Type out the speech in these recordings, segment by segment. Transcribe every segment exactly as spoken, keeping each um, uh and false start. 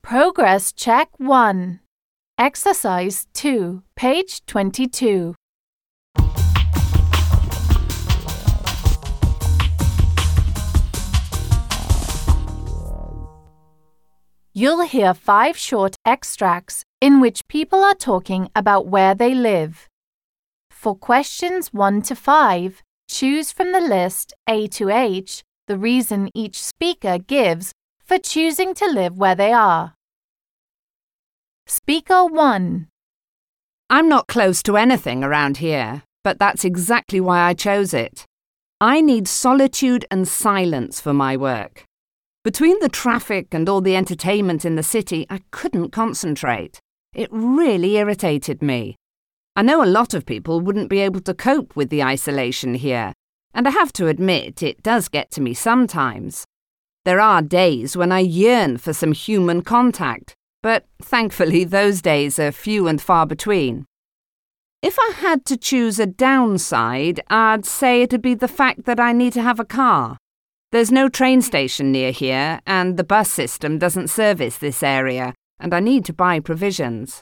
Progress Check one. Exercise two, page twenty-two. You'll hear five short extracts in which people are talking about where they live. For questions one to five, choose from the list A to H the reason each speaker gives for choosing to live where they are. Speaker one. I'm not close to anything around here, but that's exactly why I chose it. I need solitude and silence for my work. Between the traffic and all the entertainment in the city, I couldn't concentrate. It really irritated me. I know a lot of people wouldn't be able to cope with the isolation here, and I have to admit it does get to me sometimes. There are days when I yearn for some human contact, but thankfully those days are few and far between. If I had to choose a downside, I'd say it'd be the fact that I need to have a car. There's no train station near here, and the bus system doesn't service this area, and I need to buy provisions.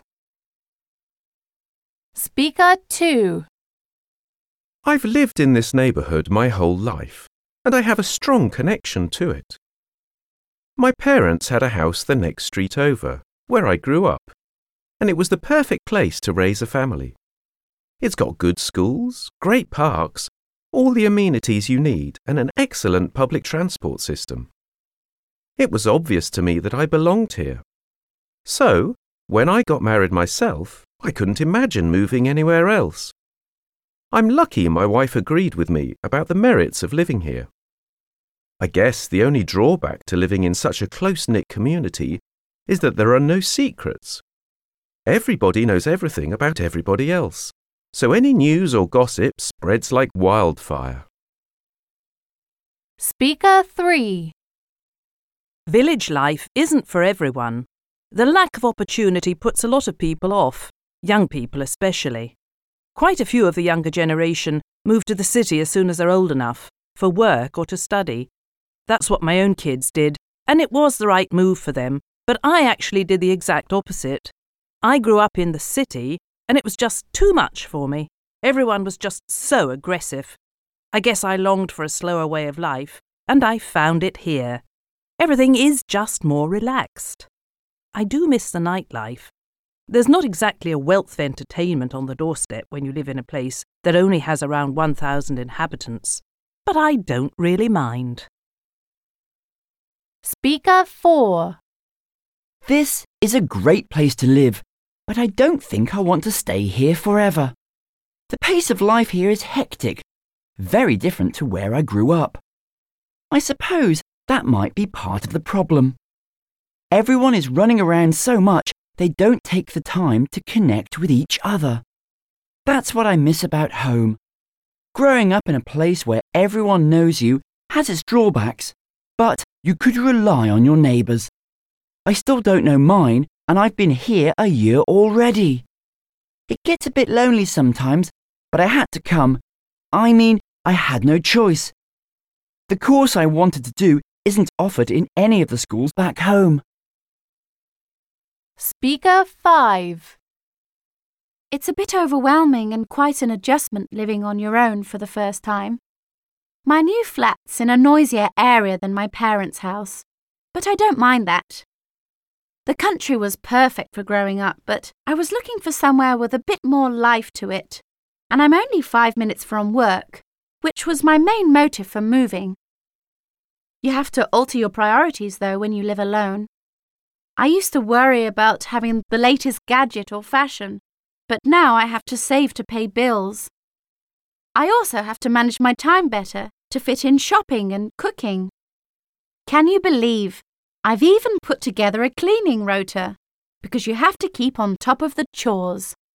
Speaker two. I've lived in this neighbourhood my whole life, and I have a strong connection to it. My parents had a house the next street over, where I grew up, and it was the perfect place to raise a family. It's got good schools, great parks, all the amenities you need, and an excellent public transport system. It was obvious to me that I belonged here. So, when I got married myself, I couldn't imagine moving anywhere else. I'm lucky my wife agreed with me about the merits of living here. I guess the only drawback to living in such a close-knit community is that there are no secrets. Everybody knows everything about everybody else, so any news or gossip spreads like wildfire. Speaker three. Village life isn't for everyone. The lack of opportunity puts a lot of people off, young people especially. Quite a few of the younger generation move to the city as soon as they're old enough, for work or to study. That's what my own kids did, and it was the right move for them, but I actually did the exact opposite. I grew up in the city, and it was just too much for me. Everyone was just so aggressive. I guess I longed for a slower way of life, and I found it here. Everything is just more relaxed. I do miss the nightlife. There's not exactly a wealth of entertainment on the doorstep when you live in a place that only has around one thousand inhabitants, but I don't really mind. Speaker four. This is a great place to live, but I don't think I want to stay here forever. The pace of life here is hectic, very different to where I grew up. I suppose that might be part of the problem. Everyone is running around so much they don't take the time to connect with each other. That's what I miss about home. Growing up in a place where everyone knows you has its drawbacks, but you could rely on your neighbours. I still don't know mine, and I've been here a year already. It gets a bit lonely sometimes, but I had to come. I mean, I had no choice. The course I wanted to do isn't offered in any of the schools back home. Speaker five. It's a bit overwhelming and quite an adjustment living on your own for the first time. My new flat's in a noisier area than my parents' house, but I don't mind that. The country was perfect for growing up, but I was looking for somewhere with a bit more life to it, and I'm only five minutes from work, which was my main motive for moving. You have to alter your priorities, though, when you live alone. I used to worry about having the latest gadget or fashion, but now I have to save to pay bills. I also have to manage my time better to fit in shopping and cooking. Can you believe I've even put together a cleaning rota, because you have to keep on top of the chores.